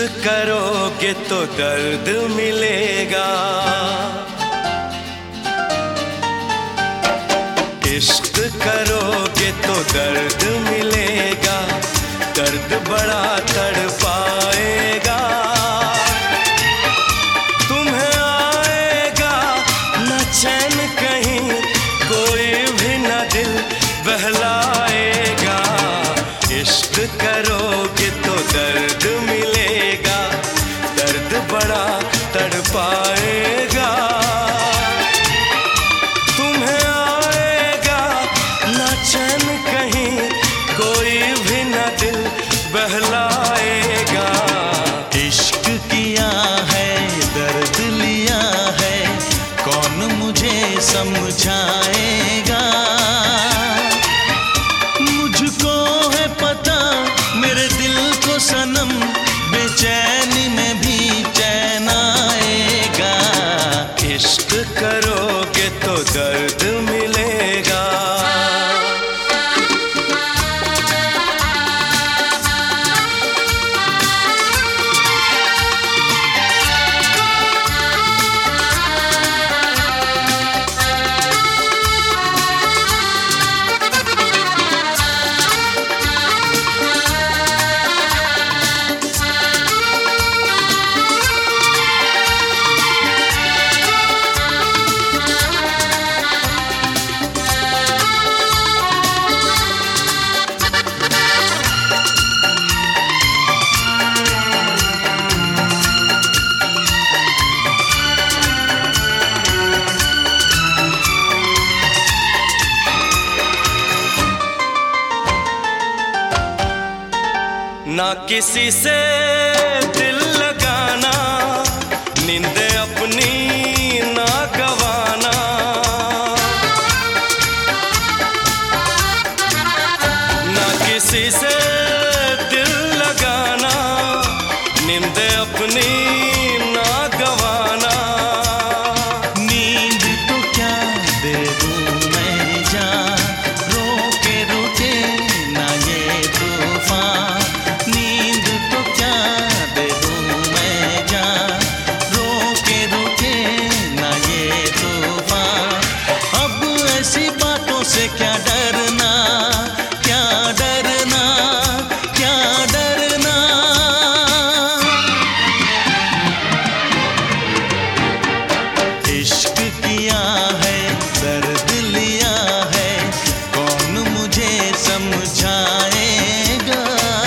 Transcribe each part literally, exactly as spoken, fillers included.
करोगे तो दर्द मिलेगा, इश्क करोगे तो दर्द मिलेगा, दर्द बड़ा तड़पाएगा। तुम्हें आएगा न चैन कहीं, कोई भी न दिल बहलाएगा। इश्क करोगे तो दर्द मिलेगा, दर्द बड़ा तड़पाएगा। तुम्हें आएगा न चैन कहीं, कोई भी न दिल बहलाएगा। इश्क किया है दर्द लिया है, कौन मुझे समझाएगा। मुझको है पता मेरे दिल को सनम, बेचैनी में भी चैन आएगा। इश्क करोगे तो दर्द मिलेगा। ना किसी से दिल लगाना, नींद अपनी ना गवाना। ना किसी से दिल लगाना, नींद अपनी ना गवाना। नींद तो क्या दे दूं मैं जान, रोके रुके ना ये तूफान। से क्या डरना, क्या डरना, क्या डरना। इश्क किया है दर्द लिया है, कौन मुझे समझाएगा।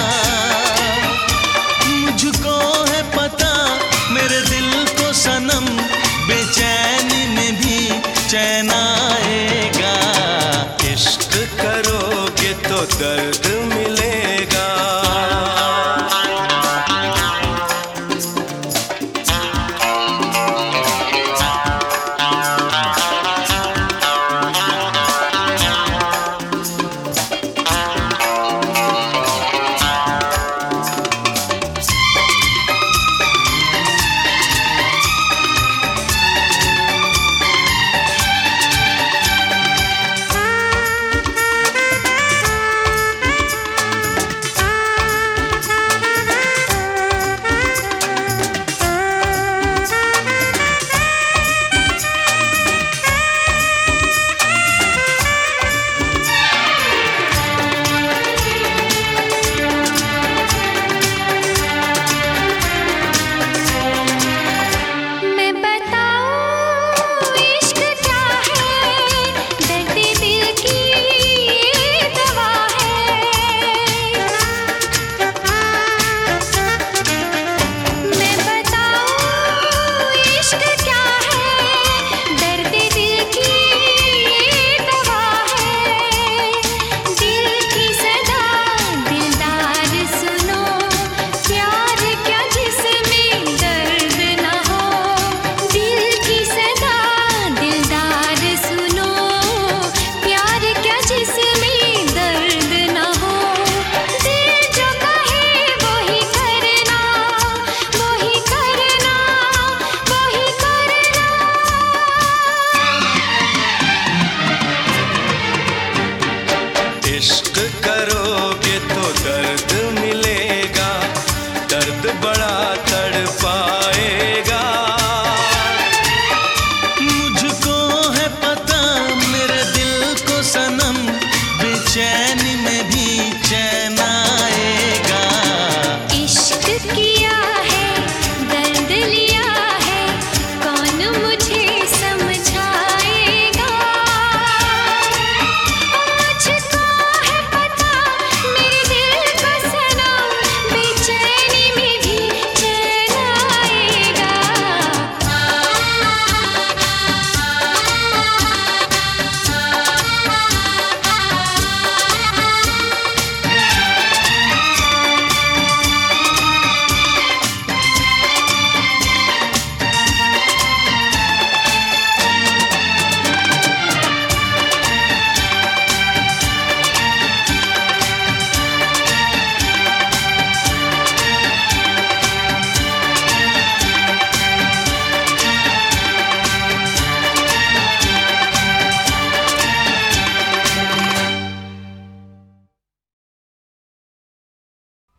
मुझको है पता मेरे दिल को सनम, बेचैनी में भी चैन आएगा। इश्क करोगे तो दर्द